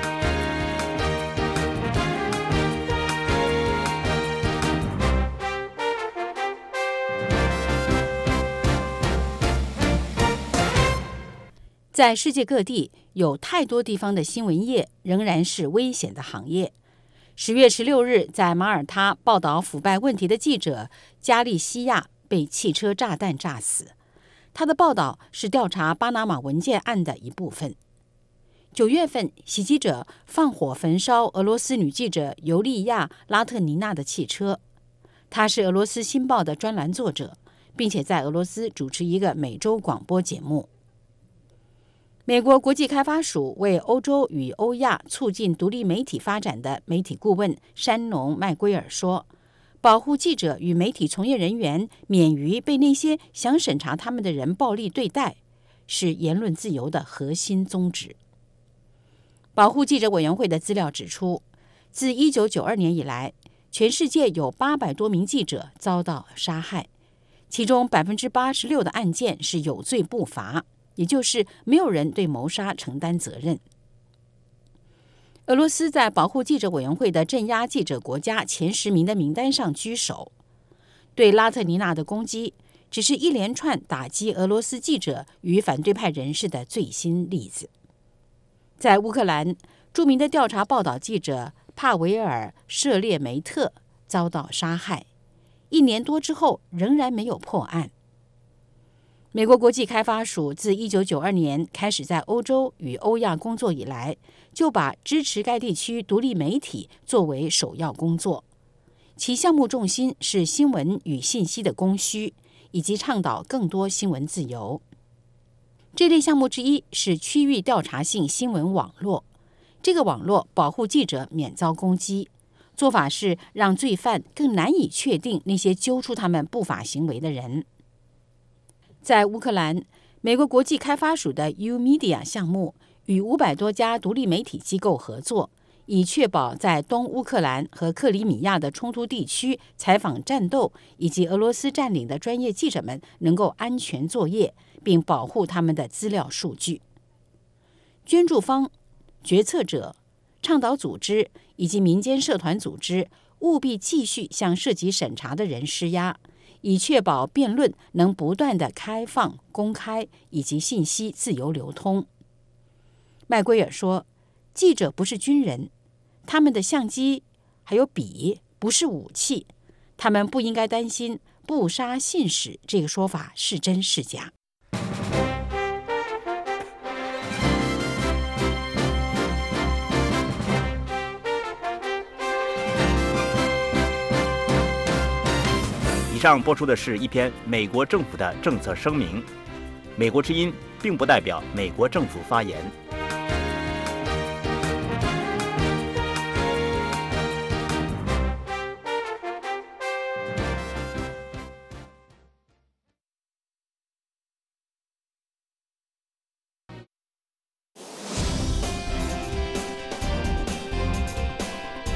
在世界各地，有太多地方的新闻业仍然是危险的行业。10月16日，在马耳他报道腐败问题的记者加利西亚被汽车炸弹炸死。他的报道是调查巴拿马文件案的一部分。9月份，袭击者放火焚烧俄罗斯女记者尤利亚·拉特尼娜的汽车。她是俄罗斯《新报》的专栏作者，并且在俄罗斯主持一个每周广播节目。美国国际开发署为欧洲与欧亚促进独立媒体发展的媒体顾问山农·麦圭尔说，保护记者与媒体从业人员免于被那些想审查他们的人暴力对待，是言论自由的核心宗旨。保护记者委员会的资料指出，自1992年以来，全世界有800多名记者遭到杀害，其中86%的案件是有罪不罚，也就是没有人对谋杀承担责任。俄罗斯在保护记者委员会的镇压记者国家前10名的名单上居首。对拉特尼娜的攻击只是一连串打击俄罗斯记者与反对派人士的最新例子。在乌克兰，著名的调查报道记者帕维尔·舍列梅特遭到杀害，1年多之后仍然没有破案。美国国际开发署自1992年开始在欧洲与欧亚工作以来，就把支持该地区独立媒体作为首要工作。其项目重心是新闻与信息的供需，以及倡导更多新闻自由。这类项目之一是区域调查性新闻网络。这个网络保护记者免遭攻击，做法是让罪犯更难以确定那些揪出他们不法行为的人。在乌克兰，美国国际开发署的 U-Media 项目与500多家独立媒体机构合作，以确保在东乌克兰和克里米亚的冲突地区采访战斗以及俄罗斯占领的专业记者们能够安全作业，并保护他们的资料数据。捐助方、决策者、倡导组织以及民间社团组织务必继续向涉及审查的人施压，以确保辩论能不断的开放、公开以及信息自由流通。麦圭尔说，记者不是军人，他们的相机还有笔不是武器，他们不应该担心不杀信使这个说法是真是假。 上播出的是一篇美国政府的政策声明。美国之音并不代表美国政府发言。